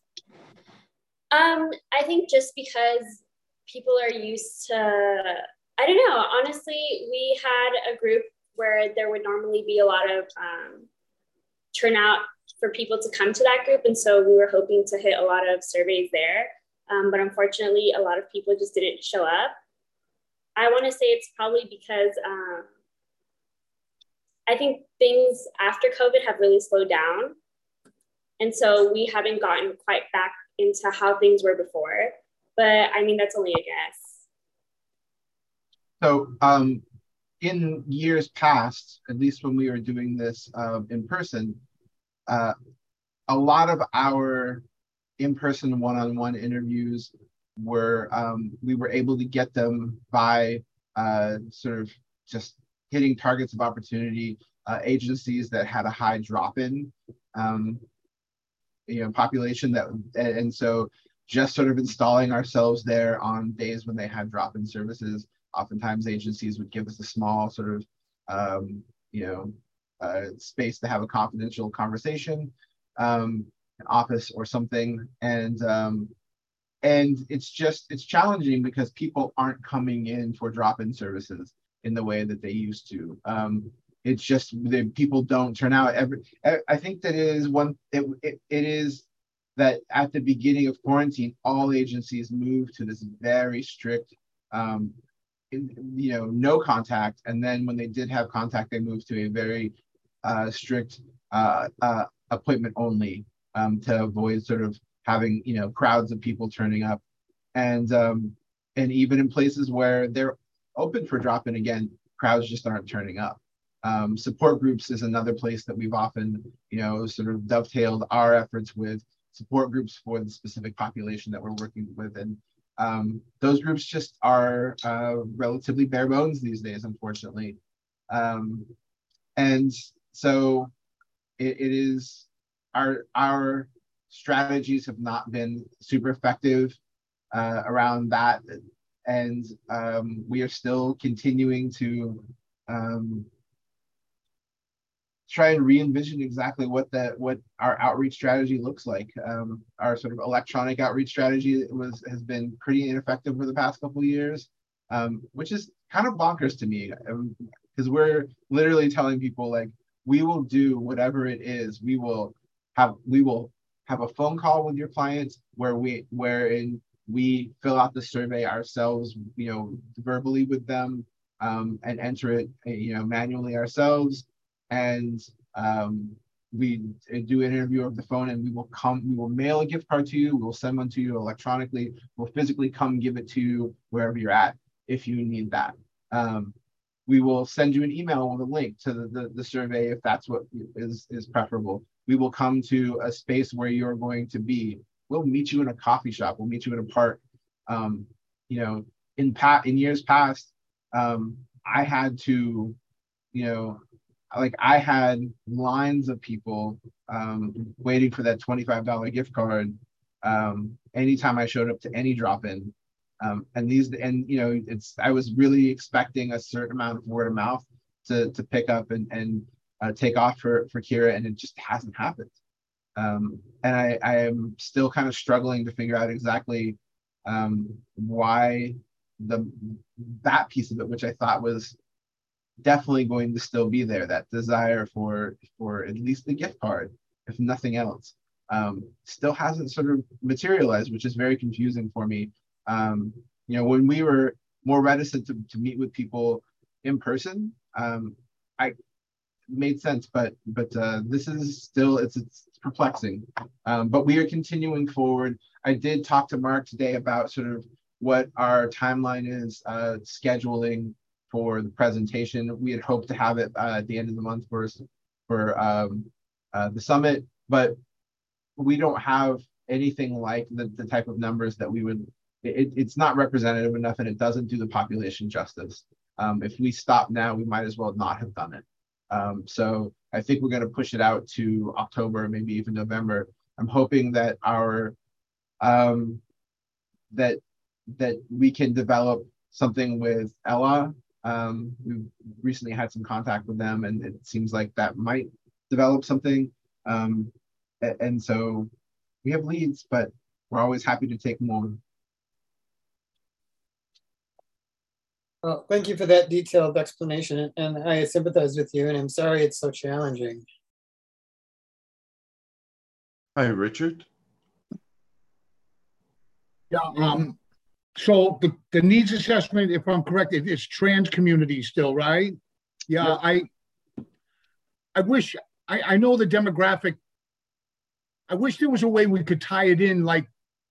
B: Um, I think just because people are used to, I don't know, honestly, we had a group where there would normally be a lot of um, turnout for people to come to that group. And so we were hoping to hit a lot of surveys there. Um, but unfortunately, a lot of people just didn't show up. I want to say it's probably because um, I think things after COVID have really slowed down. And so we haven't gotten quite back into how things were before. But I mean, that's only a guess.
I: So um, in years past, at least when we were doing this uh, in person, uh, a lot of our in-person one-on-one interviews were, um, we were able to get them by uh, sort of just hitting targets of opportunity, uh, agencies that had a high drop-in um, you know, population that, and, and so just sort of installing ourselves there on days when they had drop-in services. Oftentimes agencies would give us a small sort of, um, you know, uh, space to have a confidential conversation, um, an office or something. And, um, and it's just, it's challenging because people aren't coming in for drop-in services in the way that they used to. Um, it's just the people don't turn out. Every, I think that it is one, it, it, it is that at the beginning of quarantine, all agencies moved to this very strict, um, you know, no contact. And then when they did have contact, they moved to a very uh, strict uh, uh, appointment only um, to avoid sort of having, you know, crowds of people turning up and um, and even in places where they're open for drop-in again, crowds just aren't turning up. Um, support groups is another place that we've often, you know, sort of dovetailed our efforts with support groups for the specific population that we're working with. And um, those groups just are uh, relatively bare bones these days, unfortunately. Um, and so it, it is, our, our strategies have not been super effective uh, around that. And um, we are still continuing to um, try and re-envision exactly what that what our outreach strategy looks like. Um, our sort of electronic outreach strategy was has been pretty ineffective for the past couple of years, um, which is kind of bonkers to me, because um, we're literally telling people, like, we will do whatever it is. We will have we will have a phone call with your clients where we wherein we fill out the survey ourselves, you know, verbally with them, um, and enter it, you know, manually ourselves. And um, we do an interview over the phone, and we will come, we will mail a gift card to you. We'll send one to you electronically. We'll physically come give it to you wherever you're at if you need that. Um, we will send you an email with a link to the, the, the survey if that's what is, is preferable. We will come to a space where you're going to be. We'll meet you in a coffee shop. We'll meet you in a park. Um, you know, in, pa- in years past, um, I had to, you know, like I had lines of people um, waiting for that twenty-five dollar gift card um, anytime I showed up to any drop-in. Um, and these, and you know, it's, I was really expecting a certain amount of word of mouth to to pick up and and uh, take off for for Kira, and it just hasn't happened. Um, and I, I am still kind of struggling to figure out exactly um, why the that piece of it, which I thought was definitely going to still be there, that desire for for at least the gift card, if nothing else, um, still hasn't sort of materialized, which is very confusing for me. Um, you know, when we were more reticent to, to meet with people in person, um, I made sense, but but uh, this is still, it's, it's perplexing. Um, but we are continuing forward. I did talk to Mark today about sort of what our timeline is, uh, scheduling for the presentation. We had hoped to have it uh, at the end of the month for for um, uh, the summit, but we don't have anything like the, the type of numbers that we would, it, it's not representative enough, and it doesn't do the population justice. Um, if we stop now, we might as well not have done it. Um, so I think we're going to push it out to October, maybe even November. I'm hoping that our um, that that we can develop something with Ella. Um, we've recently had some contact with them, and it seems like that might develop something. Um, and so we have leads, but we're always happy to take more.
F: Well, thank you for that detailed explanation, and I sympathize with you, and I'm sorry it's so challenging.
A: Hi, Richard.
D: Yeah, um, so the, the needs assessment, if I'm correct, it, it's trans community still, right? Yeah, yeah. I I wish, I, I know the demographic, I wish there was a way we could tie it in, like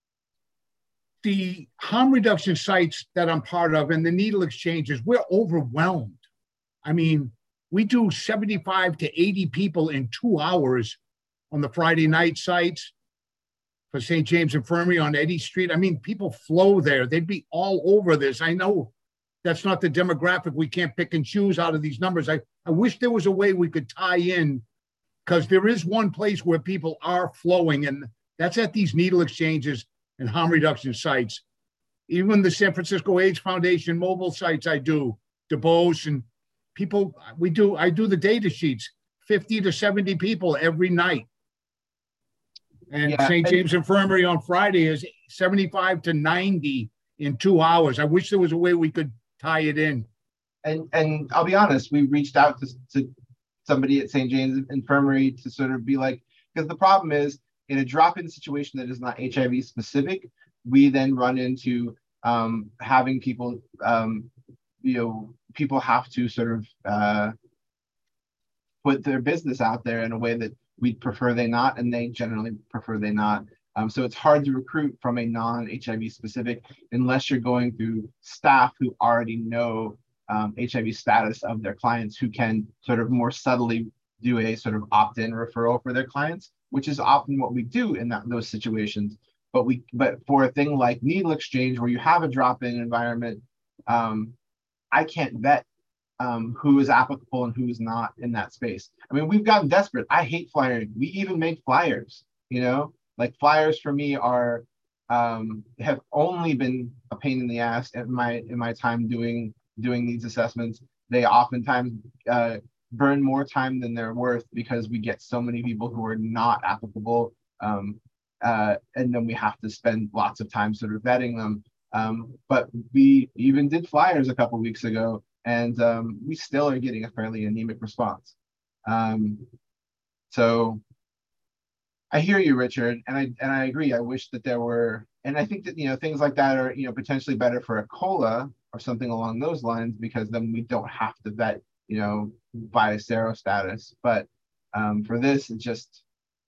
D: the harm reduction sites that I'm part of and the needle exchanges, we're overwhelmed. I mean, we do seventy-five to eighty people in two hours on the Friday night sites for Saint James Infirmary on Eddy Street. I mean, people flow there. They'd be all over this. I know that's not the demographic. We can't pick and choose out of these numbers. I, I wish there was a way we could tie in, because there is one place where people are flowing, and that's at these needle exchanges and harm reduction sites. Even the San Francisco AIDS Foundation mobile sites I do, DuBose, and people, we do, I do the data sheets, fifty to seventy people every night. And
I: yeah,
D: Saint James Infirmary on Friday is seventy-five to ninety in two hours. I wish there was a way we could tie it in.
I: And and I'll be honest, we reached out to, to somebody at Saint James Infirmary to sort of be like, because the problem is, in a drop-in situation that is not H I V specific, we then run into um, having people, um, you know, people have to sort of uh, put their business out there in a way that we'd prefer they not, and they generally prefer they not. Um, so it's hard to recruit from a non-H I V specific unless you're going through staff who already know um, H I V status of their clients, who can sort of more subtly do a sort of opt-in referral for their clients, which is often what we do in that, those situations. But we, but for a thing like needle exchange, where you have a drop-in environment, um, I can't vet um, who is applicable and who is not in that space. I mean, we've gotten desperate. I hate flyering. We even make flyers, you know? Like flyers for me are um, have only been a pain in the ass in my in my time doing doing these assessments. They oftentimes uh, burn more time than they're worth because we get so many people who are not applicable, um, uh, and then we have to spend lots of time sort of vetting them. Um, but we even did flyers a couple weeks ago, and um, we still are getting a fairly anemic response. Um, so. I hear you, Richard, and I and I agree. I wish that there were, and I think that, you know, things like that are, you know, potentially better for a COLA or something along those lines, because then we don't have to vet, you know, by sero status. But um, for this, it just,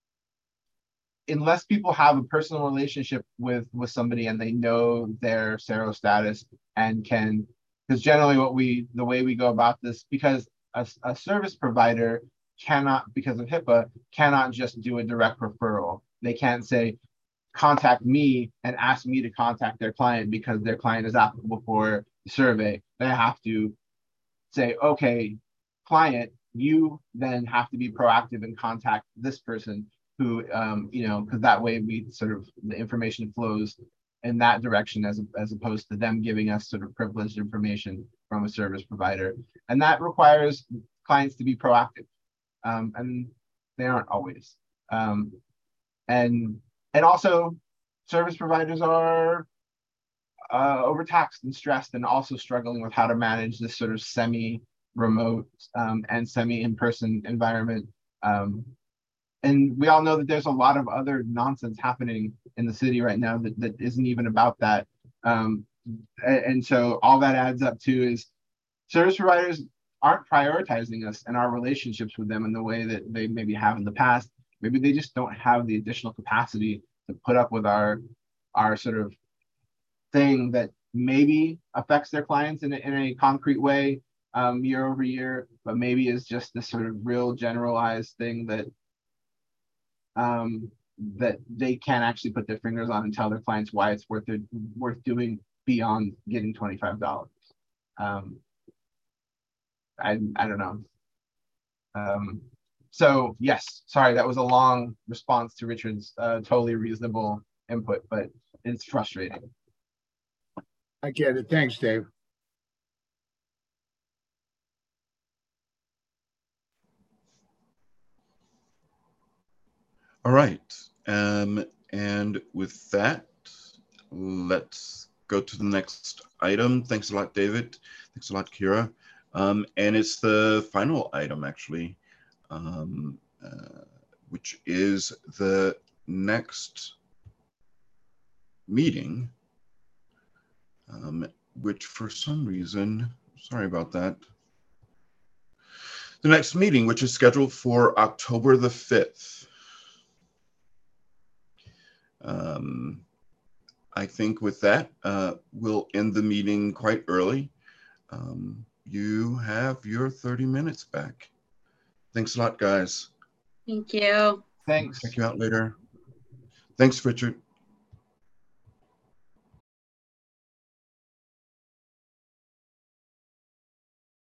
I: unless people have a personal relationship with with somebody and they know their sero status and can, because generally what we, the way we go about this, because a, a service provider cannot, because of HIPAA, cannot just do a direct referral. They can't say, contact me and ask me to contact their client because their client is applicable for the survey. They have to say, okay, client, you then have to be proactive and contact this person who, um, you know, because that way we sort of, the information flows in that direction as, as opposed to them giving us sort of privileged information from a service provider. And that requires clients to be proactive. Um, and they aren't always. Um, and and also, service providers are uh, overtaxed and stressed, and also struggling with how to manage this sort of semi-remote um, and semi-in-person environment. Um, and we all know that there's a lot of other nonsense happening in the city right now that, that isn't even about that. Um, and, and so all that adds up to is service providers aren't prioritizing us and our relationships with them in the way that they maybe have in the past. Maybe they just don't have the additional capacity to put up with our our sort of thing that maybe affects their clients in a, in a concrete way um, year over year, but maybe is just this sort of real generalized thing that um, that they can't actually put their fingers on and tell their clients why it's worth it, worth doing beyond getting twenty-five dollars. Um, I, I don't know. Um, so yes, sorry, that was a long response to Richard's uh, totally reasonable input, but it's frustrating.
D: I get it. Thanks, Dave.
A: All right. Um, and with that, let's go to the next item. Thanks a lot, David. Thanks a lot, Kira. Um, and it's the final item, actually, um, uh, which is the next meeting, um, which for some reason, sorry about that. The next meeting, which is scheduled for October the fifth. Um, I think with that, uh, we'll end the meeting quite early. Um, you have your thirty minutes back. Thanks a lot, guys.
G: Thank you.
I: Thanks.
A: Check you out later. Thanks, Richard.